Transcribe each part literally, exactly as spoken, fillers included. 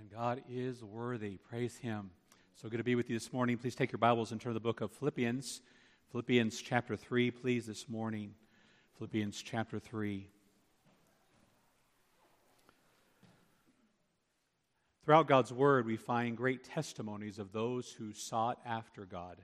And God is worthy. Praise Him. So good to be with you this morning. Please take your Bibles and turn to the book of Philippians. Philippians chapter three, please, this morning. Philippians chapter three. Throughout God's Word, we find great testimonies of those who sought after God.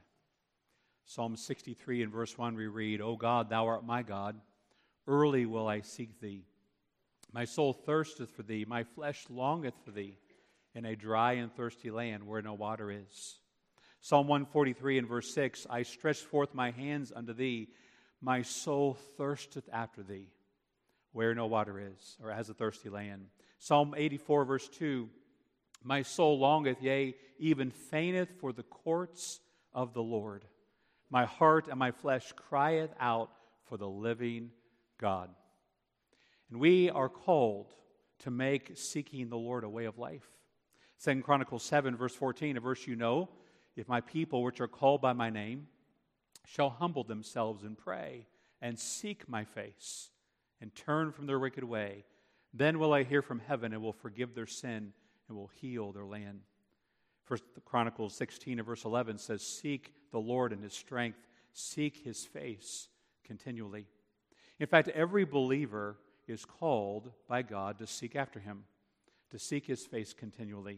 Psalm sixty-three and verse one we read, O God, Thou art my God, early will I seek Thee. My soul thirsteth for Thee, my flesh longeth for Thee, in a dry and thirsty land where no water is. Psalm one forty-three and verse six, I stretch forth my hands unto Thee, my soul thirsteth after Thee, where no water is, or has a thirsty land. Psalm eighty-four verse two, my soul longeth, yea, even fainteth for the courts of the Lord. My heart and my flesh crieth out for the living God. And we are called to make seeking the Lord a way of life. Second Chronicles seven, verse fourteen, a verse you know, if my people which are called by my name shall humble themselves and pray and seek my face and turn from their wicked way, then will I hear from heaven and will forgive their sin and will heal their land. First Chronicles sixteen and verse eleven says, seek the Lord in His strength, seek His face continually. In fact, every believer is called by God to seek after Him, to seek His face continually,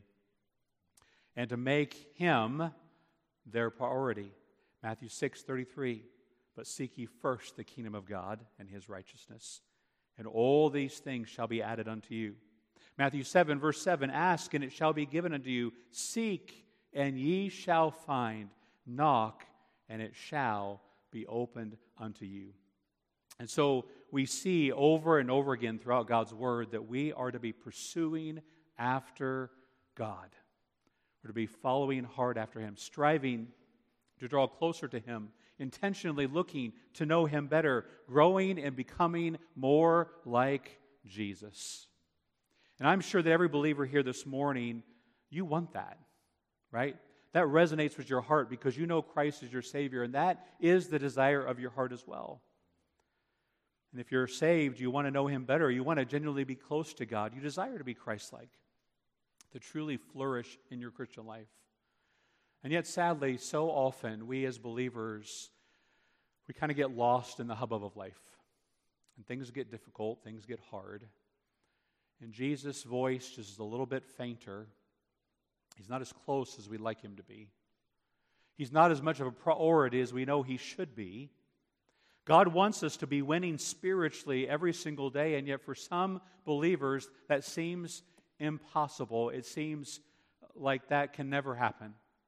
and to make Him their priority. Matthew six thirty-three, but seek ye first the kingdom of God and His righteousness, and all these things shall be added unto you. Matthew seven, verse seven, ask, and it shall be given unto you. Seek, and ye shall find. Knock, and it shall be opened unto you. And so we see over and over again throughout God's Word that we are to be pursuing after God. We're to be following hard after Him, striving to draw closer to Him, intentionally looking to know Him better, growing and becoming more like Jesus. And I'm sure that every believer here this morning, you want that, right? That resonates with your heart because you know Christ is your Savior, and that is the desire of your heart as well. And if you're saved, you want to know Him better, you want to genuinely be close to God, you desire to be Christ-like, to truly flourish in your Christian life. And yet, sadly, so often, we as believers, we kind of get lost in the hubbub of life. And things get difficult, things get hard. And Jesus' voice just is a little bit fainter. He's not as close as we'd like Him to be. He's not as much of a priority as we know He should be. God wants us to be winning spiritually every single day, and yet for some believers, that seems impossible. It seems like that can never happen.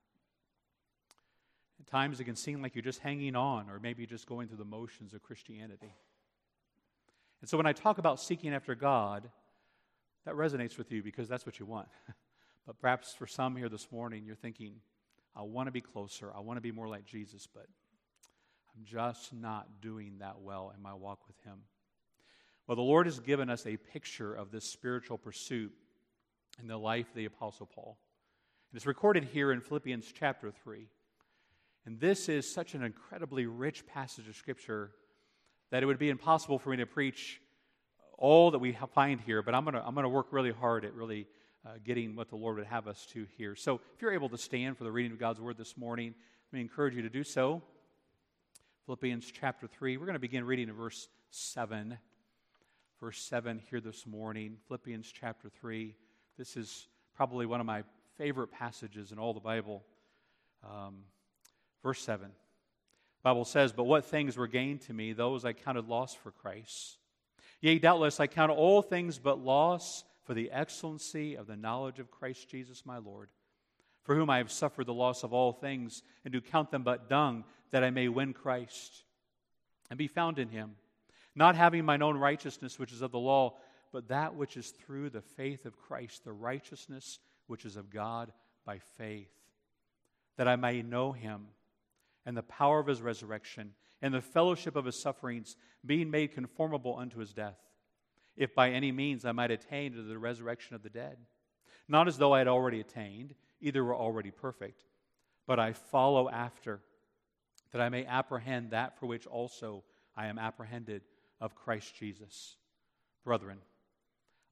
At times, it can seem like you're just hanging on, or maybe just going through the motions of Christianity. And so when I talk about seeking after God, that resonates with you because that's what you want. But perhaps for some here this morning, you're thinking, I want to be closer. I want to be more like Jesus, but I'm just not doing that well in my walk with Him. Well, the Lord has given us a picture of this spiritual pursuit in the life of the Apostle Paul. And it's recorded here in Philippians chapter three. And this is such an incredibly rich passage of Scripture that it would be impossible for me to preach all that we find here, but I'm going to I'm going to work really hard at really uh, getting what the Lord would have us to hear. So if you're able to stand for the reading of God's Word this morning, let me encourage you to do so. Philippians chapter three, we're going to begin reading in verse seven. Verse seven here this morning, Philippians chapter three. This is probably one of my favorite passages in all the Bible. Um, verse seven. The Bible says, but what things were gained to me, those I counted loss for Christ. Yea, doubtless I count all things but loss for the excellency of the knowledge of Christ Jesus my Lord, for whom I have suffered the loss of all things, and do count them but dung, that I may win Christ, and be found in Him, not having mine own righteousness which is of the law, but that which is through the faith of Christ, the righteousness which is of God by faith, that I may know Him, and the power of His resurrection, and the fellowship of His sufferings, being made conformable unto His death, if by any means I might attain to the resurrection of the dead. Not as though I had already attained, either were already perfect, but I follow after, that I may apprehend that for which also I am apprehended of Christ Jesus. Brethren,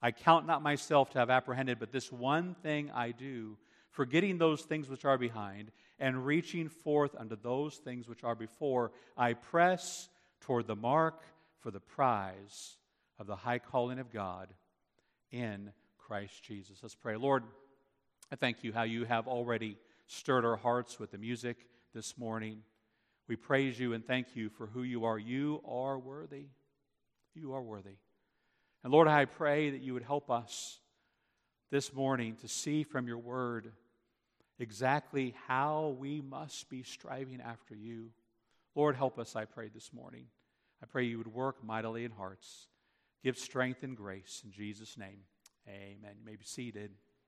I count not myself to have apprehended, but this one thing I do, forgetting those things which are behind, and reaching forth unto those things which are before, I press toward the mark for the prize of the high calling of God in Christ Jesus. Let's pray. Lord, I thank you how you have already stirred our hearts with the music this morning. We praise you and thank you for who you are. You are worthy. You are worthy. And Lord, I pray that you would help us this morning to see from your word exactly how we must be striving after you. Lord, help us, I pray, this morning. I pray you would work mightily in hearts. Give strength and grace in Jesus' name. Amen. You may be seated.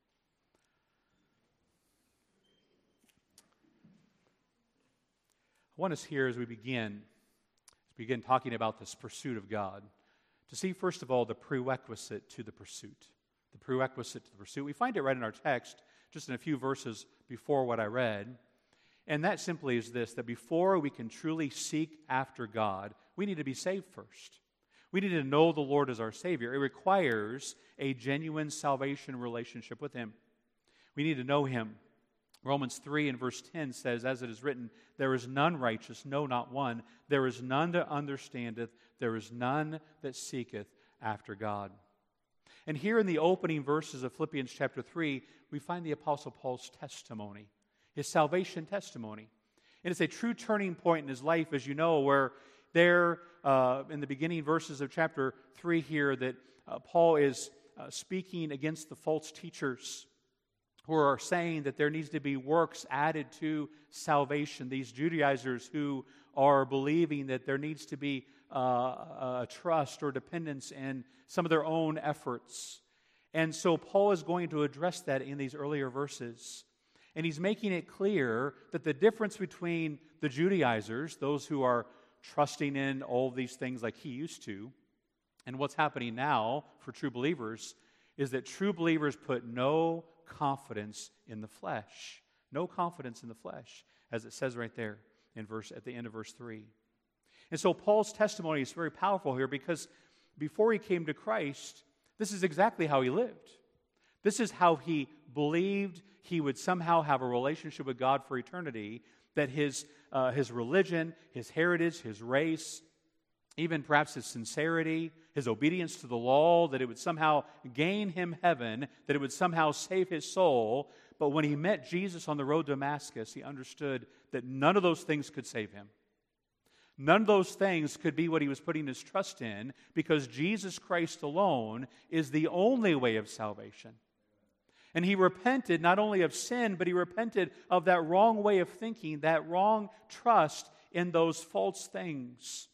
I want us here as we begin, as we begin talking about this pursuit of God, to see, first of all, the prerequisite to the pursuit. The prerequisite to the pursuit. We find it right in our text, just in a few verses before what I read. And that simply is this, that before we can truly seek after God, we need to be saved first. We need to know the Lord as our Savior. It requires a genuine salvation relationship with Him. We need to know Him. Romans three and verse ten says, as it is written, there is none righteous, no, not one. There is none that understandeth. There is none that seeketh after God. And here in the opening verses of Philippians chapter three, we find the Apostle Paul's testimony, his salvation testimony. And it's a true turning point in his life, as you know, where there uh, in the beginning verses of chapter three here that uh, Paul is uh, speaking against the false teachers who are saying that there needs to be works added to salvation. These Judaizers who are believing that there needs to be uh, a trust or dependence in some of their own efforts. And so Paul is going to address that in these earlier verses. And he's making it clear that the difference between the Judaizers, those who are trusting in all of these things like he used to, and what's happening now for true believers, is that true believers put no confidence in the flesh. No confidence in the flesh, as it says right there in verse at the end of verse three. And so Paul's testimony is very powerful here because before he came to Christ, this is exactly how he lived. This is how he believed he would somehow have a relationship with God for eternity, that his, uh, his religion, his heritage, his race, even perhaps his sincerity, his obedience to the law, that it would somehow gain him heaven, that it would somehow save his soul. But when he met Jesus on the road to Damascus, he understood that none of those things could save him. None of those things could be what he was putting his trust in, because Jesus Christ alone is the only way of salvation. And he repented not only of sin, but he repented of that wrong way of thinking, that wrong trust in those false things.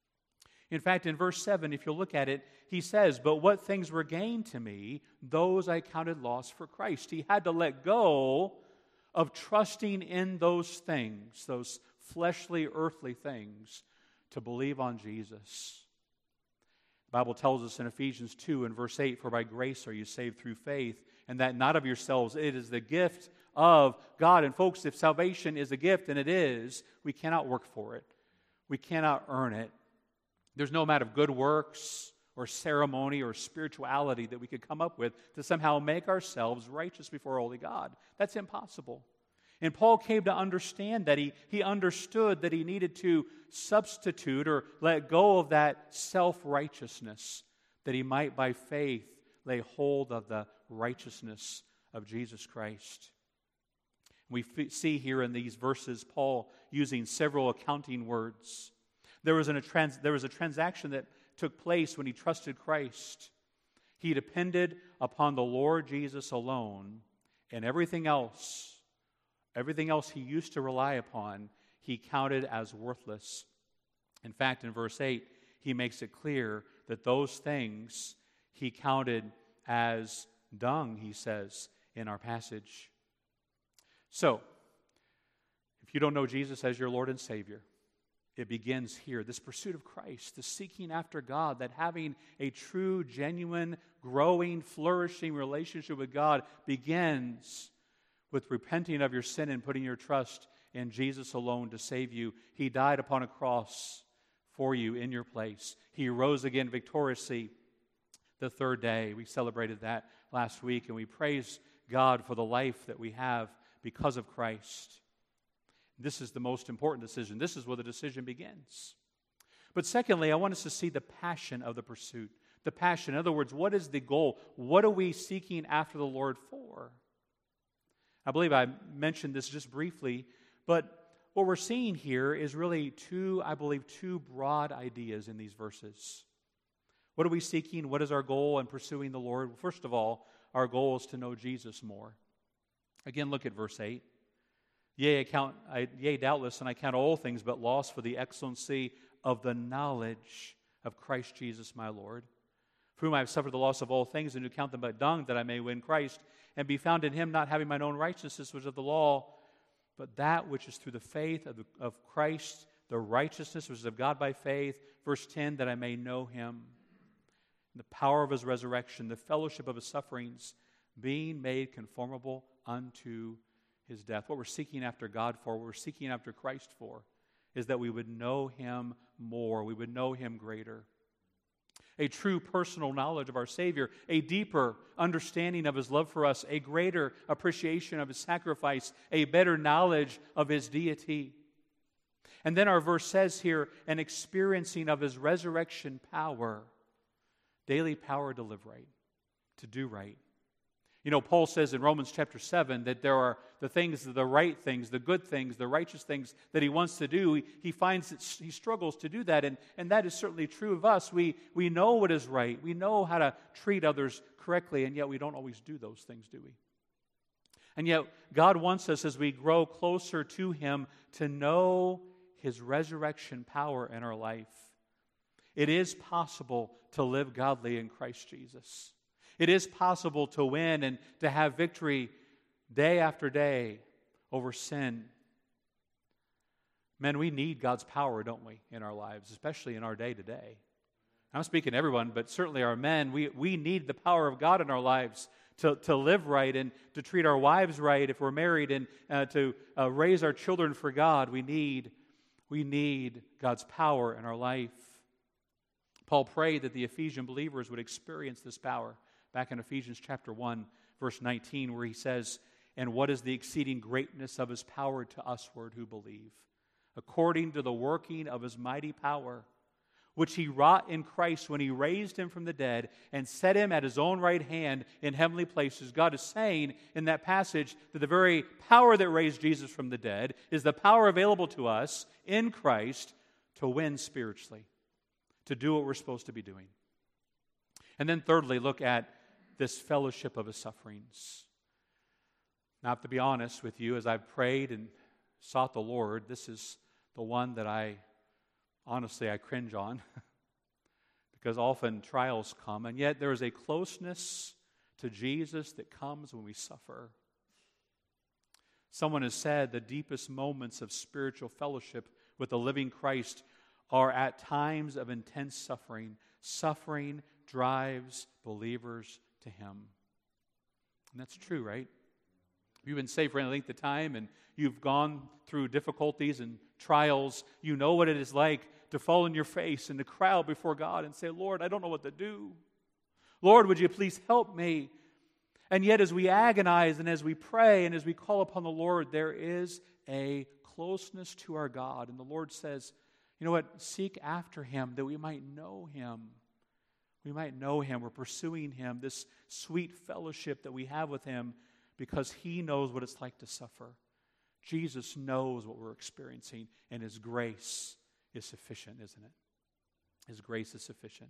In fact, in verse seven, if you'll look at it, he says, "But what things were gained to me, those I counted loss for Christ." He had to let go of trusting in those things, those fleshly, earthly things, to believe on Jesus. The Bible tells us in Ephesians two and verse eight, "For by grace are you saved through faith, and that not of yourselves, it is the gift of God." And folks, if salvation is a gift, and it is, we cannot work for it. We cannot earn it. There's no amount of good works or ceremony or spirituality that we could come up with to somehow make ourselves righteous before holy God. That's impossible. And Paul came to understand that. He, he understood that he needed to substitute or let go of that self-righteousness, that he might by faith lay hold of the righteousness of Jesus Christ. We f- see here in these verses Paul using several accounting words. There was, an, a trans, there was a transaction that took place when he trusted Christ. He depended upon the Lord Jesus alone, and everything else, everything else he used to rely upon, he counted as worthless. In fact, in verse eight, he makes it clear that those things he counted as dung, he says in our passage. So, if you don't know Jesus as your Lord and Savior, it begins here. This pursuit of Christ, the seeking after God, that having a true, genuine, growing, flourishing relationship with God begins with repenting of your sin and putting your trust in Jesus alone to save you. He died upon a cross for you in your place. He rose again victoriously the third day. We celebrated that last week, and we praise God for the life that we have because of Christ. This is the most important decision. This is where the decision begins. But secondly, I want us to see the passion of the pursuit. The passion. In other words, what is the goal? What are we seeking after the Lord for? I believe I mentioned this just briefly, but what we're seeing here is really two, I believe, two broad ideas in these verses. What are we seeking? What is our goal in pursuing the Lord? Well, first of all, our goal is to know Jesus more. Again, look at verse eight. Yea, I count, I, yea, doubtless, and I count all things but loss for the excellency of the knowledge of Christ Jesus my Lord, for whom I have suffered the loss of all things, and do count them but dung, that I may win Christ, and be found in him, not having mine own righteousness, which is of the law, but that which is through the faith of, the, of Christ, the righteousness which is of God by faith. Verse ten, that I may know him, the power of his resurrection, the fellowship of his sufferings, being made conformable unto his death. What we're seeking after God for, what we're seeking after Christ for, is that we would know him more, we would know him greater. A true personal knowledge of our Savior, a deeper understanding of his love for us, a greater appreciation of his sacrifice, a better knowledge of his deity. And then our verse says here, an experiencing of his resurrection power, daily power to live right, to do right. You know, Paul says in Romans chapter seven that there are the things, the right things, the good things, the righteous things that he wants to do. He, he finds that he struggles to do that, and, and that is certainly true of us. We, we know what is right. We know how to treat others correctly, and yet we don't always do those things, do we? And yet God wants us, as we grow closer to him, to know his resurrection power in our life. It is possible to live godly in Christ Jesus. It is possible to win and to have victory day after day over sin. Men, we need God's power, don't we, in our lives, especially in our day-to-day. I'm speaking to everyone, but certainly our men, we, we need the power of God in our lives to, to live right and to treat our wives right if we're married, and uh, to uh, raise our children for God. We need, we need God's power in our life. Paul prayed that the Ephesian believers would experience this power. Back in Ephesians chapter one, verse nineteen, where he says, and what is the exceeding greatness of his power to usward who believe, according to the working of his mighty power, which he wrought in Christ when he raised him from the dead and set him at his own right hand in heavenly places. God is saying in that passage that the very power that raised Jesus from the dead is the power available to us in Christ to win spiritually, to do what we're supposed to be doing. And then thirdly, look at this fellowship of his sufferings. Now, to be honest with you, as I've prayed and sought the Lord, this is the one that I, honestly, I cringe on because often trials come, and yet there is a closeness to Jesus that comes when we suffer. Someone has said the deepest moments of spiritual fellowship with the living Christ are at times of intense suffering. Suffering drives believers to him. And that's true, right? If you've been saved for any length of time and you've gone through difficulties and trials, you know what it is like to fall on your face and to cry out before God and say, Lord, I don't know what to do. Lord, would you please help me? And yet as we agonize and as we pray and as we call upon the Lord, there is a closeness to our God. And the Lord says, you know what? Seek after him that we might know him. We might know him. We're pursuing him, this sweet fellowship that we have with him because he knows what it's like to suffer. Jesus knows what we're experiencing, and his grace is sufficient, isn't it? His grace is sufficient.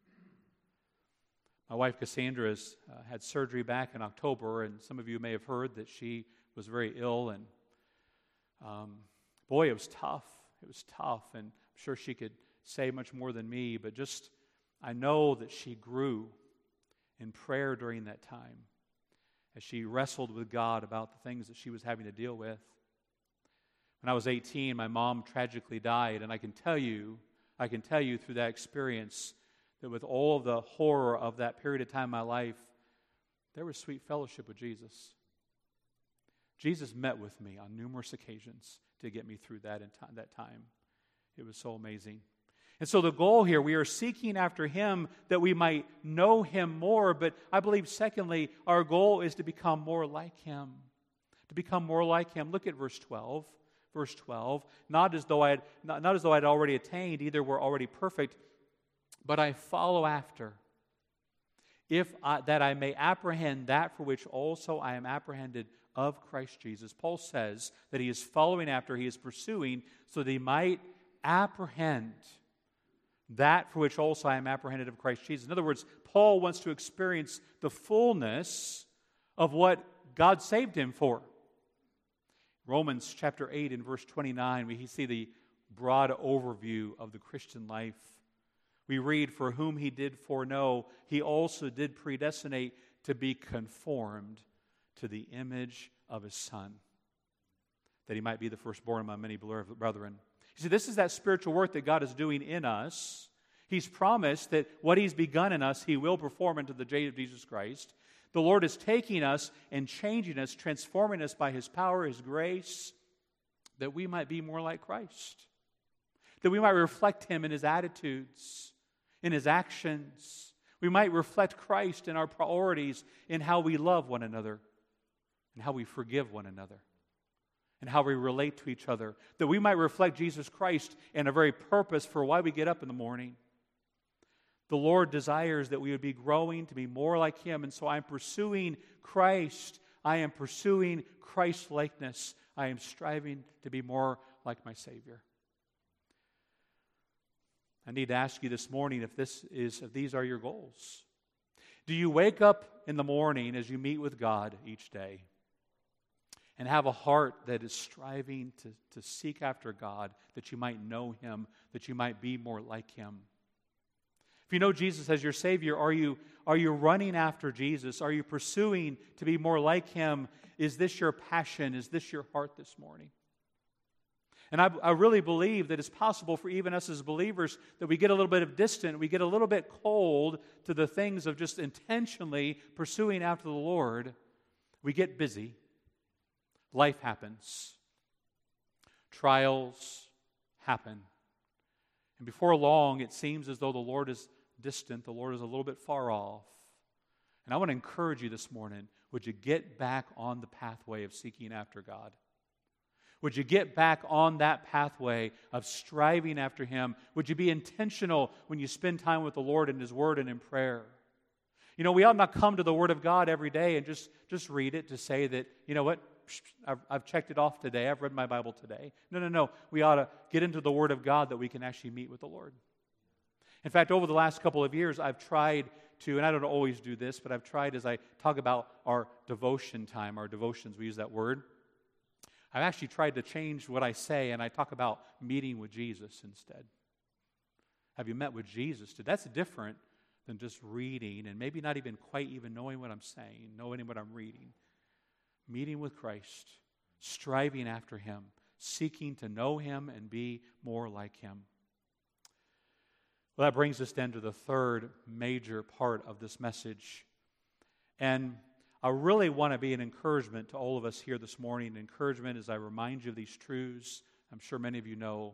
My wife Cassandra has uh, had surgery back in October, and some of you may have heard that she was very ill, and um, boy, it was tough. It was tough, and I'm sure she could say much more than me, but just I know that she grew in prayer during that time as she wrestled with God about the things that she was having to deal with. When I was eighteen, my mom tragically died, and I can tell you, I can tell you through that experience that with all of the horror of that period of time in my life, there was sweet fellowship with Jesus. Jesus met with me on numerous occasions to get me through that in t- that time. It was so amazing. And so the goal here, we are seeking after Him that we might know Him more. But I believe, secondly, our goal is to become more like Him. To become more like Him. Look at verse twelve. Verse twelve. Not as though I had, not, not as though I had already attained, either were already perfect, but I follow after, if I, that I may apprehend that for which also I am apprehended of Christ Jesus. Paul says that he is following after, he is pursuing, so that he might apprehend that for which also I am apprehended of Christ Jesus. In other words, Paul wants to experience the fullness of what God saved him for. Romans chapter eight and verse twenty-nine, we see the broad overview of the Christian life. We read, "For whom He did foreknow, He also did predestinate to be conformed to the image of His Son, that He might be the firstborn among many brethren." You see, this is that spiritual work that God is doing in us. He's promised that what He's begun in us, He will perform into the day of Jesus Christ. The Lord is taking us and changing us, transforming us by His power, His grace, that we might be more like Christ, that we might reflect Him in His attitudes, in His actions. We might reflect Christ in our priorities, in how we love one another, and how we forgive one another, and how we relate to each other. That we might reflect Jesus Christ in a very purpose for why we get up in the morning. The Lord desires that we would be growing to be more like Him, and so I'm pursuing Christ. I am pursuing Christ-likeness. I am striving to be more like my Savior. I need to ask you this morning if this is if these are your goals. Do you wake up in the morning as you meet with God each day and have a heart that is striving to, to seek after God, that you might know Him, that you might be more like Him? If you know Jesus as your Savior, are you, are you running after Jesus? Are you pursuing to be more like Him? Is this your passion? Is this your heart this morning? And I, I really believe that it's possible for even us as believers that we get a little bit of distant, we get a little bit cold to the things of just intentionally pursuing after the Lord. We get busy. Life happens. Trials happen. And before long, it seems as though the Lord is distant, the Lord is a little bit far off. And I want to encourage you this morning, would you get back on the pathway of seeking after God? Would you get back on that pathway of striving after Him? Would you be intentional when you spend time with the Lord in His Word and in prayer? You know, we ought not come to the Word of God every day and just, just read it to say that, you know what, I've, I've checked it off today, I've read my Bible today. No, no, no. We ought to get into the Word of God that we can actually meet with the Lord. In fact, over the last couple of years, I've tried to, and I don't always do this, but I've tried as I talk about our devotion time, our devotions, we use that word. I've actually tried to change what I say, and I talk about meeting with Jesus instead. Have you met with Jesus? That's different than just reading and maybe not even quite even knowing what I'm saying, knowing what I'm reading. Meeting with Christ, striving after Him, seeking to know Him and be more like Him. Well, that brings us then to the third major part of this message. And I really want to be an encouragement to all of us here this morning. Encouragement as I remind you of these truths. I'm sure many of you know.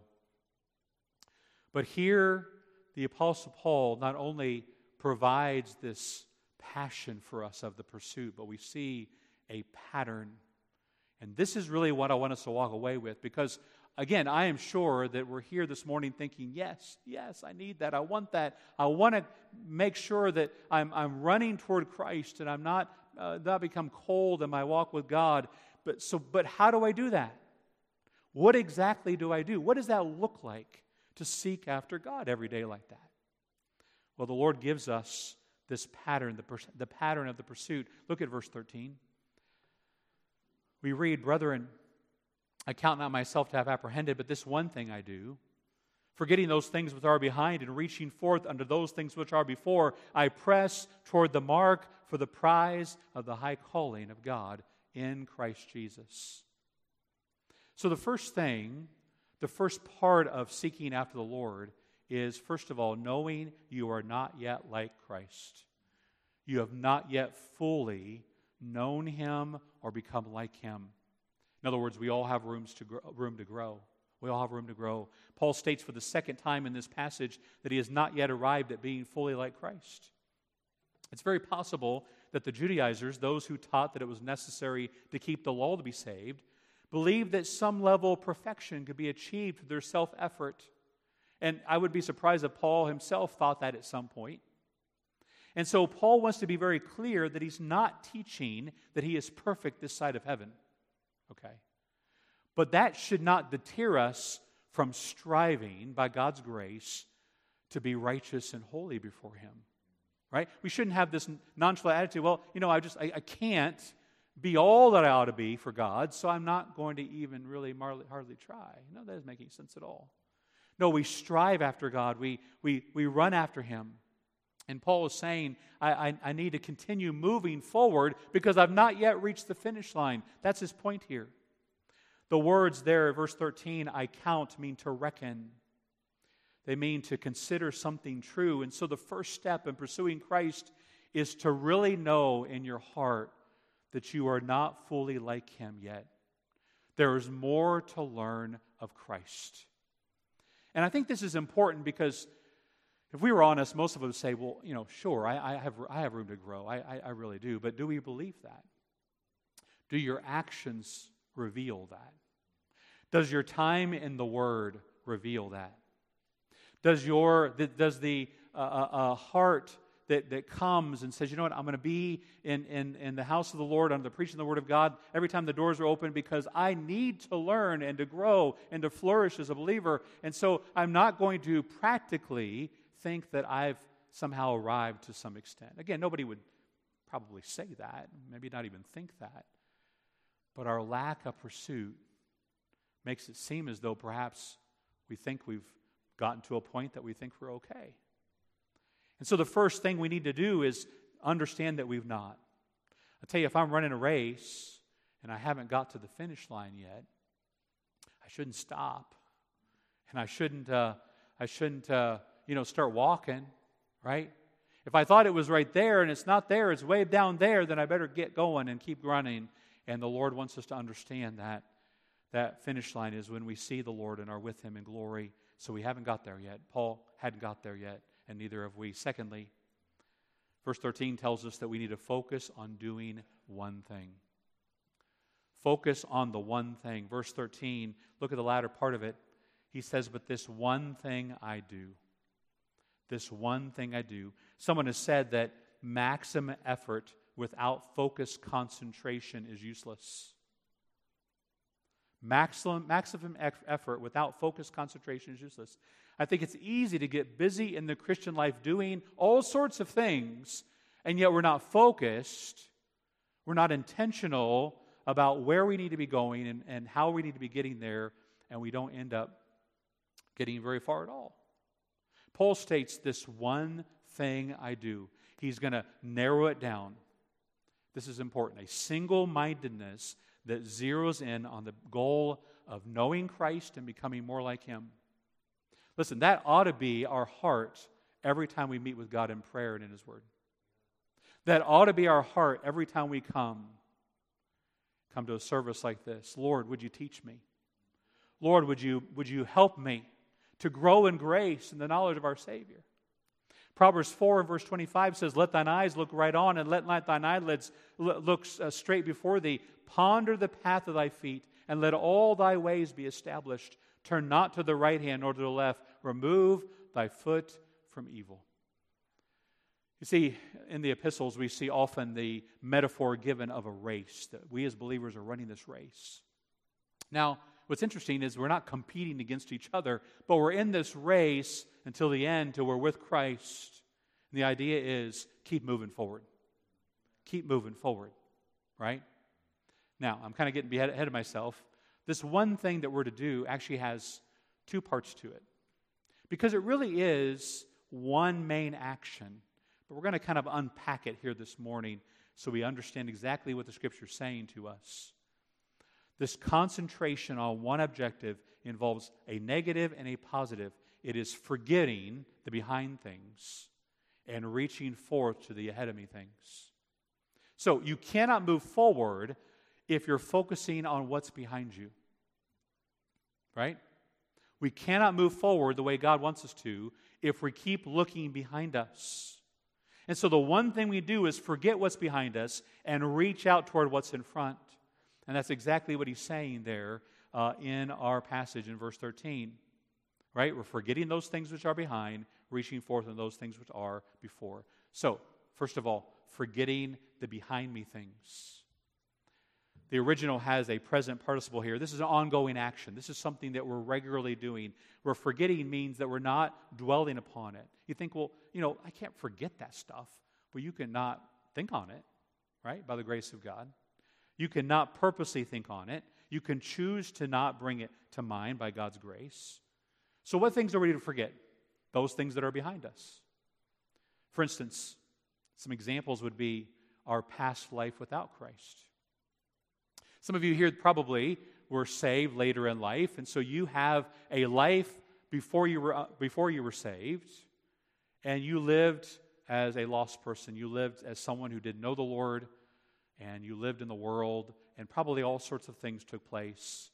But here, the Apostle Paul not only provides this passion for us of the pursuit, but we see a pattern. And this is really what I want us to walk away with, because again, I am sure that we're here this morning thinking, yes, yes, I need that. I want that. I want to make sure that I'm, I'm running toward Christ and I'm not, uh, not become cold in my walk with God. But, so, but how do I do that? What exactly do I do? What does that look like to seek after God every day like that? Well, the Lord gives us this pattern, the, pers- the pattern of the pursuit. Look at verse thirteen. We read, "Brethren, I count not myself to have apprehended, but this one thing I do, forgetting those things which are behind and reaching forth unto those things which are before, I press toward the mark for the prize of the high calling of God in Christ Jesus." So the first thing, the first part of seeking after the Lord is, first of all, knowing you are not yet like Christ. You have not yet fully known Him or become like Him. In other words, we all have rooms to grow, room to grow. We all have room to grow. Paul states for the second time in this passage that he has not yet arrived at being fully like Christ. It's very possible that the Judaizers, those who taught that it was necessary to keep the law to be saved, believed that some level of perfection could be achieved through their self-effort. And I would be surprised if Paul himself thought that at some point. And so Paul wants to be very clear that he's not teaching that he is perfect this side of heaven. Okay? But that should not deter us from striving by God's grace to be righteous and holy before Him. Right? We shouldn't have this nonchalant attitude, well, you know, I just, I, I can't be all that I ought to be for God, so I'm not going to even really hardly, hardly try. No, that doesn't make any sense at all. No, we strive after God. We, we, we run after Him. And Paul is saying, I, I, I need to continue moving forward because I've not yet reached the finish line. That's his point here. The words there, verse thirteen, I count, mean to reckon. They mean to consider something true. And so the first step in pursuing Christ is to really know in your heart that you are not fully like Him yet. There is more to learn of Christ. And I think this is important because if we were honest, most of us would say, well, you know, sure, I, I, have, I have room to grow. I, I, I really do. But do we believe that? Do your actions reveal that? Does your time in the Word reveal that? Does your does the uh, uh, heart that, that comes and says, you know what, I'm going to be in, in, in the house of the Lord under the preaching of the Word of God every time the doors are open because I need to learn and to grow and to flourish as a believer. And so I'm not going to practically think that I've somehow arrived to some extent. Again, nobody would probably say that, maybe not even think that. But our lack of pursuit makes it seem as though perhaps we think we've gotten to a point that we think we're okay. And so the first thing we need to do is understand that we've not. I'll tell you, if I'm running a race and I haven't got to the finish line yet, I shouldn't stop. And I shouldn't, uh, I shouldn't, uh, you know, start walking, right? If I thought it was right there and it's not there, it's way down there, then I better get going and keep running. And the Lord wants us to understand that that finish line is when we see the Lord and are with Him in glory. So we haven't got there yet. Paul hadn't got there yet, and neither have we. Secondly, verse thirteen tells us that we need to focus on doing one thing. Focus on the one thing. Verse thirteen, look at the latter part of it. He says, but this one thing I do. This one thing I do. Someone has said that maximum effort without focused concentration is useless. Maximum, maximum effort without focused concentration is useless. I think it's easy to get busy in the Christian life doing all sorts of things, and yet we're not focused, we're not intentional about where we need to be going and, and how we need to be getting there, and we don't end up getting very far at all. Paul states this one thing I do. He's going to narrow it down. This is important. A single-mindedness that zeroes in on the goal of knowing Christ and becoming more like Him. Listen, that ought to be our heart every time we meet with God in prayer and in His Word. That ought to be our heart every time we come. Come to a service like this. Lord, would you teach me? Lord, would you, would you help me to grow in grace and the knowledge of our Savior? Proverbs four and verse twenty-five says, let thine eyes look right on, and let not thine eyelids look uh, straight before thee. Ponder the path of thy feet, and let all thy ways be established. Turn not to the right hand nor to the left. Remove thy foot from evil. You see, in the epistles, we see often the metaphor given of a race, that we as believers are running this race. Now, what's interesting is we're not competing against each other, but we're in this race until the end, till we're with Christ. And the idea is keep moving forward. Keep moving forward, right? Now, I'm kind of getting ahead of myself. This one thing that we're to do actually has two parts to it. Because it really is one main action. But we're going to kind of unpack it here this morning so we understand exactly what the Scripture is saying to us. This concentration on one objective involves a negative and a positive. It is forgetting the behind things and reaching forth to the ahead of me things. So you cannot move forward if you're focusing on what's behind you. Right? We cannot move forward the way God wants us to if we keep looking behind us. And so the one thing we do is forget what's behind us and reach out toward what's in front. And that's exactly what he's saying there uh, in our passage in verse thirteen. Right? We're forgetting those things which are behind, reaching forth on those things which are before. So, first of all, forgetting the behind me things. The original has a present participle here. This is an ongoing action. This is something that we're regularly doing. Where forgetting means that we're not dwelling upon it. You think, well, you know, I can't forget that stuff. Well, you cannot think on it, right, by the grace of God. You cannot purposely think on it. You can choose to not bring it to mind by God's grace. So what things are we to forget? Those things that are behind us. For instance, some examples would be our past life without Christ. Some of you here probably were saved later in life, and so you have a life before you were, uh, before you were saved, and you lived as a lost person. You lived as someone who didn't know the Lord, and you lived in the world, and probably all sorts of things took place.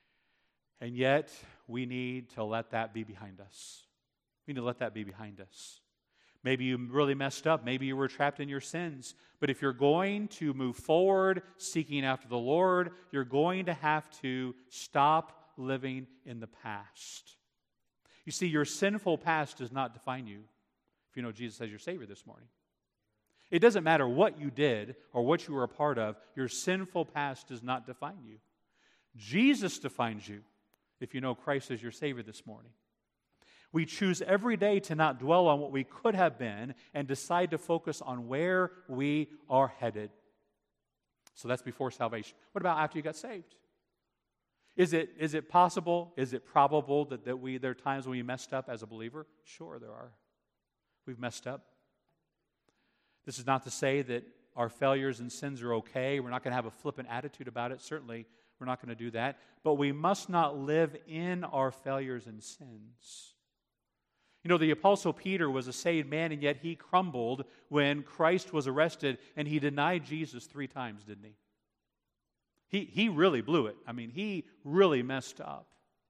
And yet, we need to let that be behind us. We need to let that be behind us. Maybe you really messed up. Maybe you were trapped in your sins. But if you're going to move forward, seeking after the Lord, you're going to have to stop living in the past. You see, your sinful past does not define you, if you know Jesus as your Savior this morning. It doesn't matter what you did or what you were a part of. Your sinful past does not define you. Jesus defines you, if you know Christ as your Savior this morning. We choose every day to not dwell on what we could have been and decide to focus on where we are headed. So that's before salvation. What about after you got saved? Is it, is it possible, is it probable that, that we there are times when we messed up as a believer? Sure, there are. We've messed up. This is not to say that our failures and sins are okay. We're not going to have a flippant attitude about it. Certainly, we're not going to do that. But we must not live in our failures and sins. You know, the Apostle Peter was a saved man, and yet he crumbled when Christ was arrested, and he denied Jesus three times, didn't he? He, he really blew it. I mean, he really messed up.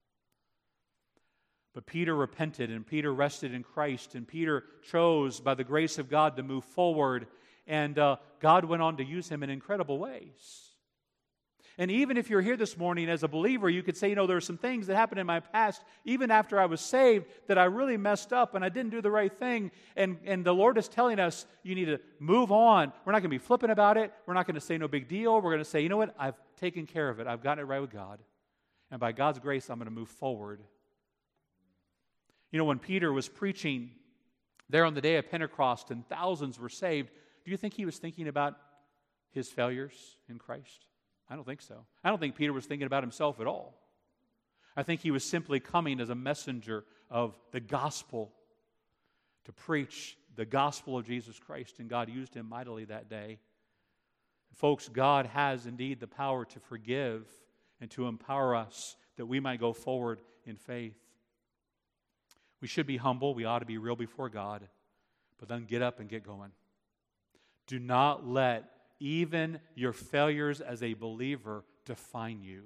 But Peter repented, and Peter rested in Christ, and Peter chose, by the grace of God, to move forward, and uh, God went on to use him in incredible ways. And even if you're here this morning as a believer, you could say, you know, there are some things that happened in my past, even after I was saved, that I really messed up and I didn't do the right thing. And, and the Lord is telling us, you need to move on. We're not going to be flippant about it. We're not going to say no big deal. We're going to say, you know what? I've taken care of it. I've gotten it right with God. And by God's grace, I'm going to move forward. You know, when Peter was preaching there on the day of Pentecost and thousands were saved, do you think he was thinking about his failures in Christ? I don't think so. I don't think Peter was thinking about himself at all. I think he was simply coming as a messenger of the gospel to preach the gospel of Jesus Christ, and God used him mightily that day. Folks, God has indeed the power to forgive and to empower us that we might go forward in faith. We should be humble. We ought to be real before God, but then get up and get going. Do not let even your failures as a believer define you.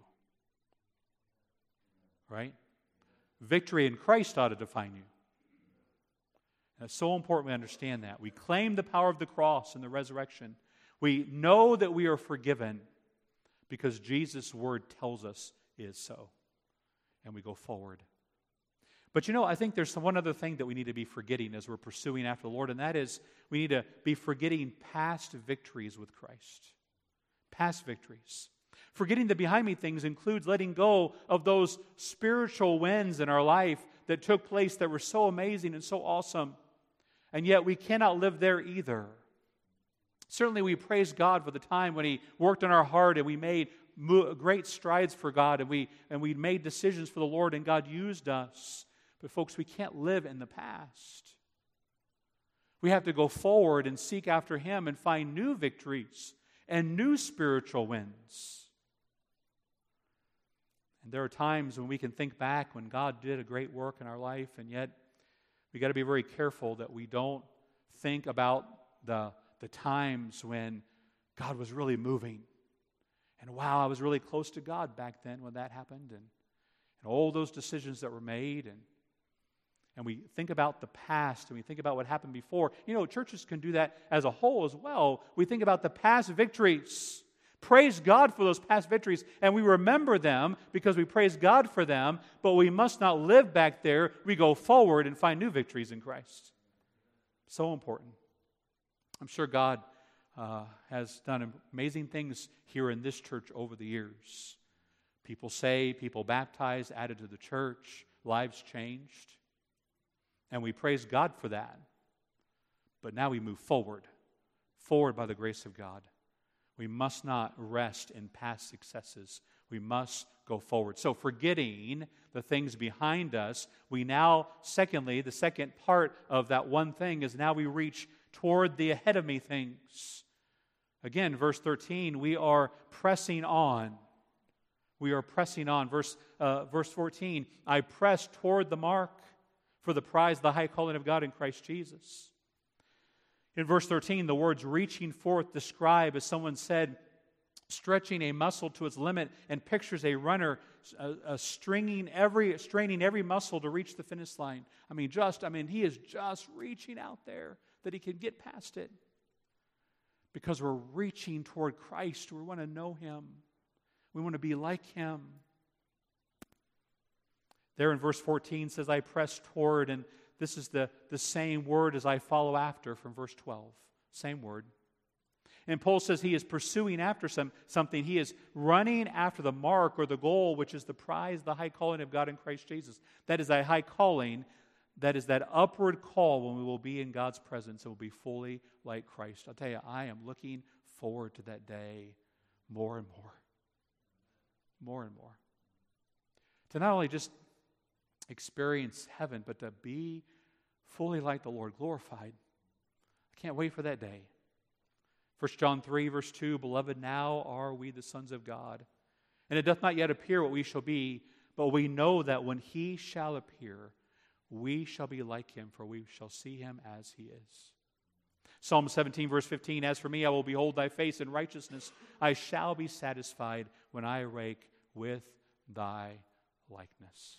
Right? Victory in Christ ought to define you. And it's so important we understand that. We claim the power of the cross and the resurrection. We know that we are forgiven because Jesus' word tells us is so. And we go forward. But you know, I think there's one other thing that we need to be forgetting as we're pursuing after the Lord, and that is we need to be forgetting past victories with Christ. Past victories. Forgetting the behind me things includes letting go of those spiritual wins in our life that took place that were so amazing and so awesome. And yet we cannot live there either. Certainly we praise God for the time when He worked on our heart and we made great strides for God and we, and we made decisions for the Lord and God used us. But folks, we can't live in the past. We have to go forward and seek after Him and find new victories and new spiritual wins. And there are times when we can think back when God did a great work in our life, and yet we got to be very careful that we don't think about the, the times when God was really moving. And wow, I was really close to God back then when that happened. And, and all those decisions that were made, and, and we think about the past, and we think about what happened before. You know, churches can do that as a whole as well. We think about the past victories. Praise God for those past victories, and we remember them because we praise God for them, but we must not live back there. We go forward and find new victories in Christ. So important. I'm sure God uh, has done amazing things here in this church over the years. People saved, people baptized, added to the church, lives changed, and we praise God for that. But now we move forward, forward by the grace of God. We must not rest in past successes. We must go forward. So forgetting the things behind us, we now, secondly, the second part of that one thing is now we reach toward the ahead of me things. Again, verse thirteen, we are pressing on. We are pressing on. Verse, uh, verse fourteen, I press toward the mark for the prize of the high calling of God in Christ Jesus. In verse thirteen, the words reaching forth describe, as someone said, stretching a muscle to its limit, and pictures a runner uh, uh, stringing every, straining every muscle to reach the finish line. I mean, just, I mean, he is just reaching out there that he can get past it. Because we're reaching toward Christ. We want to know Him. We want to be like Him. There in verse fourteen says, I press toward, and this is the, the same word as I follow after from verse twelve. Same word. And Paul says he is pursuing after some, something. He is running after the mark or the goal, which is the prize, the high calling of God in Christ Jesus. That is a high calling. That is that upward call when we will be in God's presence and will be fully like Christ. I'll tell you, I am looking forward to that day more and more. More and more. To not only just experience heaven, but to be fully like the Lord, glorified. I can't wait for that day. First John three, verse two, Beloved, now are we the sons of God. And it doth not yet appear what we shall be, but we know that when He shall appear, we shall be like Him, for we shall see Him as He is. Psalm seventeen, verse fifteen, As for me, I will behold Thy face in righteousness. I shall be satisfied when I awake with Thy likeness.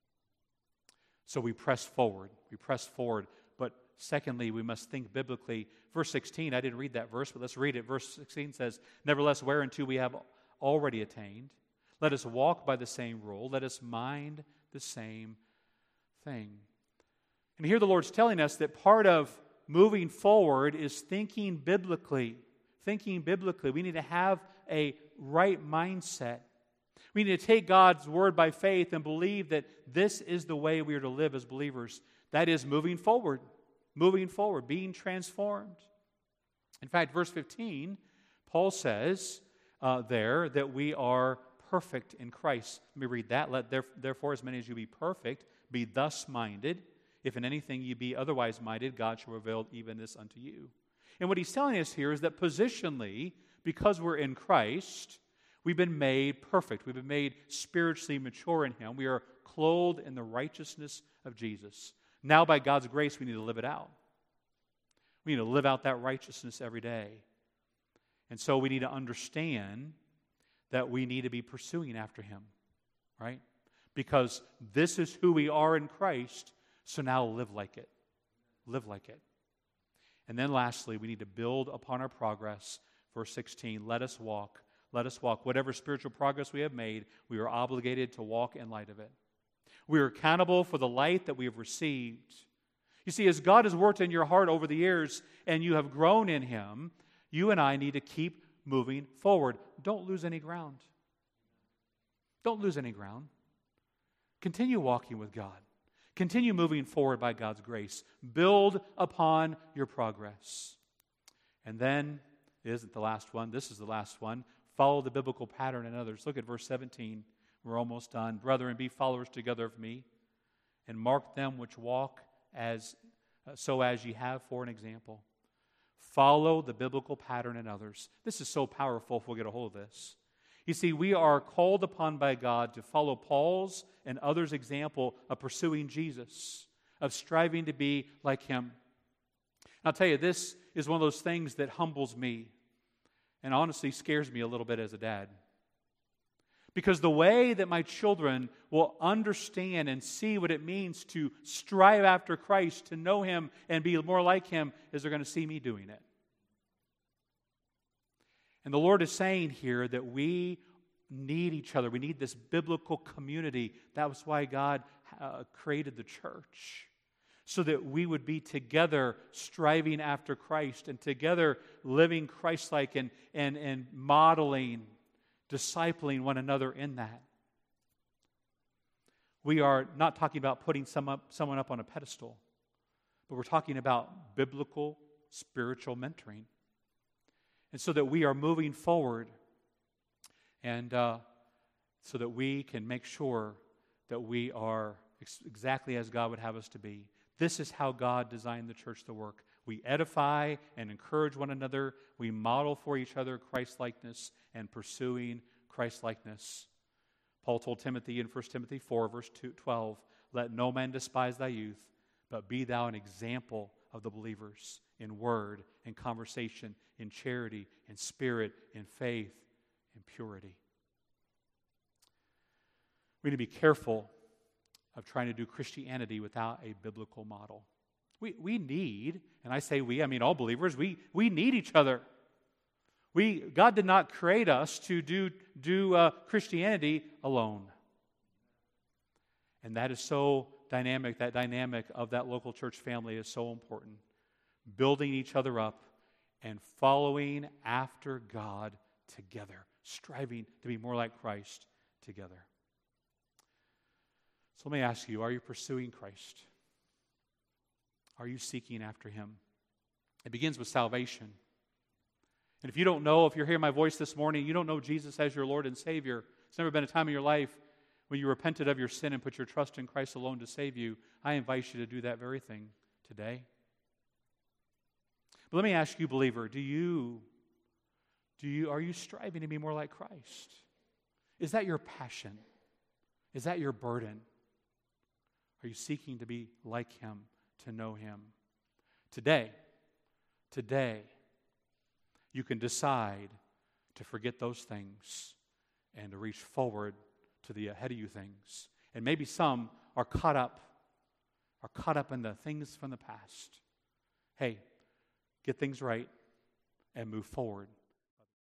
So we press forward. We press forward. But secondly, we must think biblically. Verse sixteen, I didn't read that verse, but let's read it. Verse sixteen says, Nevertheless, whereunto we have already attained, let us walk by the same rule. Let us mind the same thing. And here the Lord's telling us that part of moving forward is thinking biblically. Thinking biblically. We need to have a right mindset. We need to take God's word by faith and believe that this is the way we are to live as believers. That is moving forward. Moving forward. Being transformed. In fact, verse fifteen, Paul says uh, there that we are perfect in Christ. Let me read that. Let therefore as many as you be perfect, be thus minded. If in anything you be otherwise minded, God shall reveal even this unto you. And what he's telling us here is that positionally, because we're in Christ, we've been made perfect. We've been made spiritually mature in Him. We are clothed in the righteousness of Jesus. Now, by God's grace, we need to live it out. We need to live out that righteousness every day. And so we need to understand that we need to be pursuing after Him, right? Because this is who we are in Christ, so now live like it. Live like it. And then lastly, we need to build upon our progress. Verse sixteen, let us walk. Let us walk. Whatever spiritual progress we have made, we are obligated to walk in light of it. We are accountable for the light that we have received. You see, as God has worked in your heart over the years and you have grown in Him, you and I need to keep moving forward. Don't lose any ground. Don't lose any ground. Continue walking with God. Continue moving forward by God's grace. Build upon your progress. And then, it isn't the last one, this is the last one. Follow the biblical pattern in others. Look at verse seventeen. We're almost done. Brethren, be followers together of me, and mark them which walk as uh, so as ye have for an example. Follow the biblical pattern in others. This is so powerful if we'll get a hold of this. You see, we are called upon by God to follow Paul's and others' example of pursuing Jesus, of striving to be like Him. And I'll tell you, this is one of those things that humbles me and honestly scares me a little bit as a dad. Because the way that my children will understand and see what it means to strive after Christ, to know Him and be more like Him, is they're going to see me doing it. And the Lord is saying here that we need each other. We need this biblical community. That was why God uh, created the church, so that we would be together striving after Christ and together living Christ-like and, and, and modeling, discipling one another in that. We are not talking about putting some up, someone up on a pedestal, but we're talking about biblical, spiritual mentoring. And so that we are moving forward, and uh, so that we can make sure that we are ex- exactly as God would have us to be. This is how God designed the church to work. We edify and encourage one another. We model for each other Christ-likeness and pursuing Christ-likeness. Paul told Timothy in First Timothy four, verse twelve, "Let no man despise thy youth, but be thou an example of the believers in word, in conversation, in charity, in spirit, in faith, in purity." We need to be careful of trying to do Christianity without a biblical model. We, we need, and I say we, I mean all believers, we, we need each other. We, God did not create us to do, do uh, Christianity alone. And that is so dynamic, that dynamic of that local church family is so important. Building each other up and following after God together, striving to be more like Christ together. So let me ask you, are you pursuing Christ? Are you seeking after Him? It begins with salvation. And if you don't know, if you're hearing my voice this morning, you don't know Jesus as your Lord and Savior, it's never been a time in your life when you repented of your sin and put your trust in Christ alone to save you, I invite you to do that very thing today. But let me ask you, believer, do you, do you, are you striving to be more like Christ? Is that your passion? Is that your burden? Are you seeking to be like Him, to know Him? Today, today, you can decide to forget those things and to reach forward to the ahead of you things. And maybe some are caught up, are caught up in the things from the past. Hey, get things right and move forward